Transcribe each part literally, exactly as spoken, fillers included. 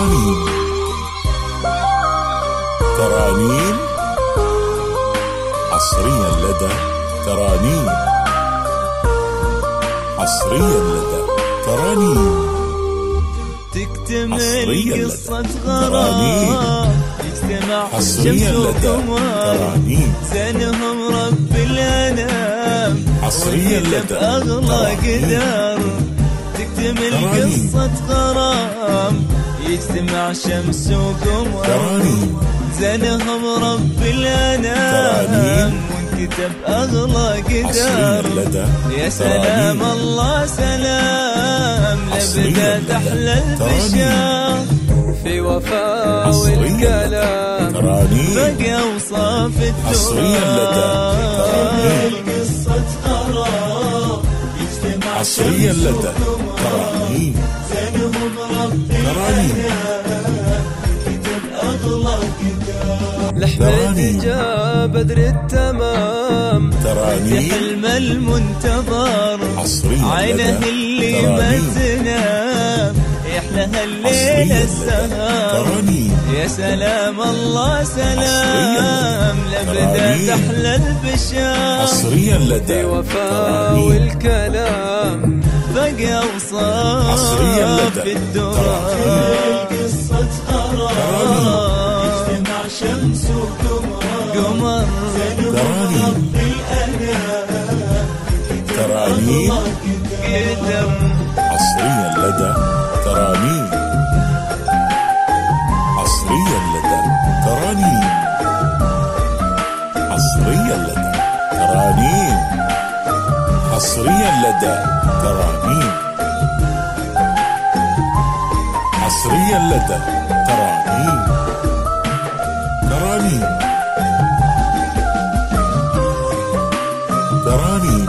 ترانيم ترانيم حصريا لدى ترانيم حصريا لدى ترانيم تكتمل قصة غرام يجتمع حصريا لدى ترانيم زينهم رب الأنام حصريا لدى أغلى قدر تكتمل قصة غرام يجتمع شمس وقمر زينهم رب الأنام وانكتب أغلى قدر يا سلام الله سلام لبدأت أحلى البشر في وفاء والكلام بقى أوصاف الدرر قصة غرام يجتمع حصريا لدى ترانيم زينهم رب الأنام كتب أغلى قدر لحمد جاء بدر التمام في حلم المنتظر عينه اللي ما تنام يحلها الليل السهر يا سلام الله سلام لبدأت أحلى البشر حصريا لدى وفاء والكلام بقى أوصاف الدرر قصة غرام يجتمع شمس وقمر زينهم رب الأنام ترانيم قدم حصريا لدى ترانيم حصريا لدى ترانيم حصريا لدى ترانيم حصريا لدى ترانيم حصريا لدى ترانيم ترانيم ترانيم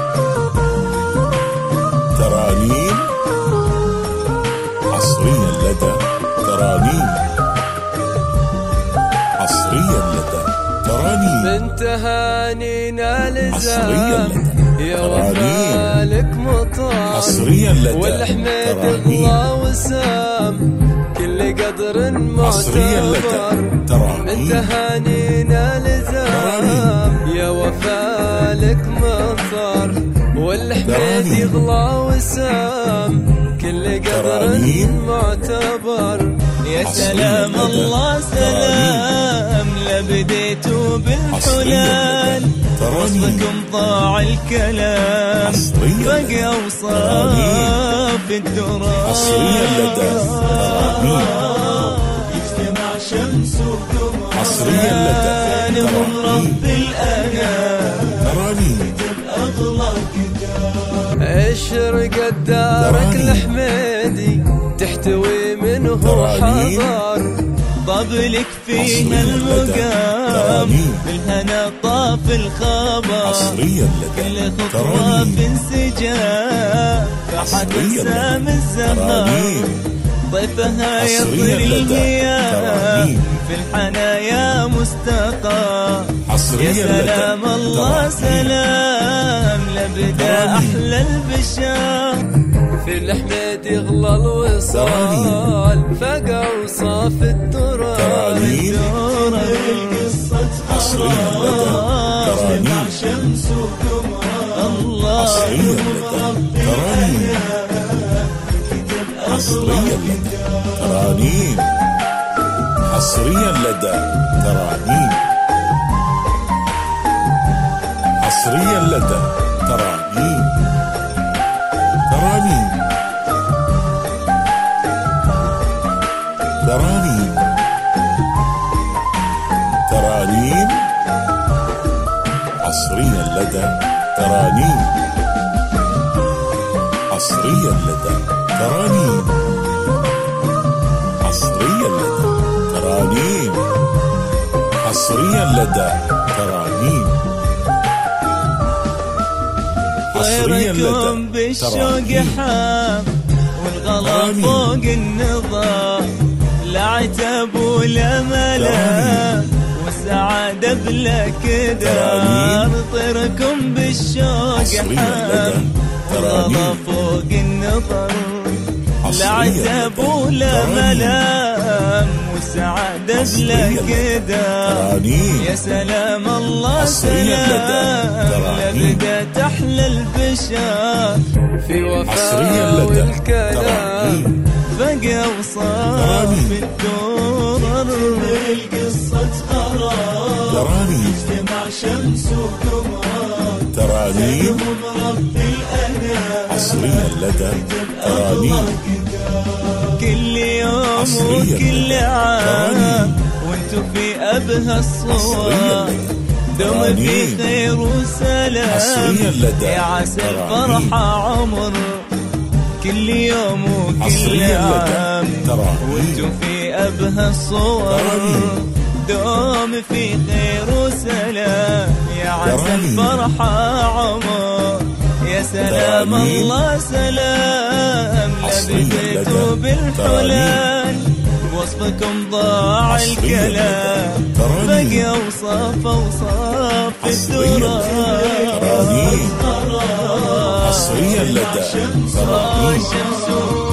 ترانيم حصريا لدى ترانيم حصريا لدى ترانيم من تهانينا لزام يا وفالك مطار حصريا لدى والحمد الله وسام كل قدر معتبر من تهانينا لزام يا وفالك مطار والحمد يغلى وسام كل قدر معتبر يا سلام الله سلام لبديتوا بالحلال وصفكم ضاع الكلام بقى أوصاف الدرر حصريا لدى ترانيم يجتمع شمس وقمر حصريا لدى زينهم رب الأنام ترانيم أغلى كتاب اشرقت دارك الحميدي تحتوي منه حضر ضبلك فيها المقام بالهنا طاف الخبر كل خطوة في انسجام فحد سام الزمان ضيفها يطير المياه في الحنايا مستقى يا سلام الله سلام لبدا أحلى البشر في الحميد يغلى الوصال فقع وصاف الدرر قصة غرام مع شمس وقمر الله رب حصريا لدى ترانيم حصريا لدى ترانيم حصريا لدى ترانيم ترانيم ترانيم ترانيم حصريا لدى ترانيم حصريا لدى ترانيم حصريا لدى ترانيم حصريا لدى ترانيم حصريا لدى بالشوق حام والغلا فوق النظام لا عتب ولا ملام والسعادة بلا كدار طيركم بالشوق حام والغلا فوق النظر لا عتب ولا ملام والسعادة بلا كدام. يا سلام الله سلام لبدأت أحلى البشار في وفاء والكلام بقى وصار في الدرر القصة غرام اجتمع شمس وقمر ترانيم رب الأنام حصريا لدى ترانيم كل يوم وكل عام وانتو في أبهى الصور دوم في خير وسلام يا عسى الفرحة عمر كل يوم وكل عام وانتو في أبهى الصور دوم في خير وسلام يا عسى الفرحة عمر. يا سلام الله سلام لبثتوا بالحلال وصفكم ضاع الكلام بقى وصف وصف التراب حصريا لدى ترانيم.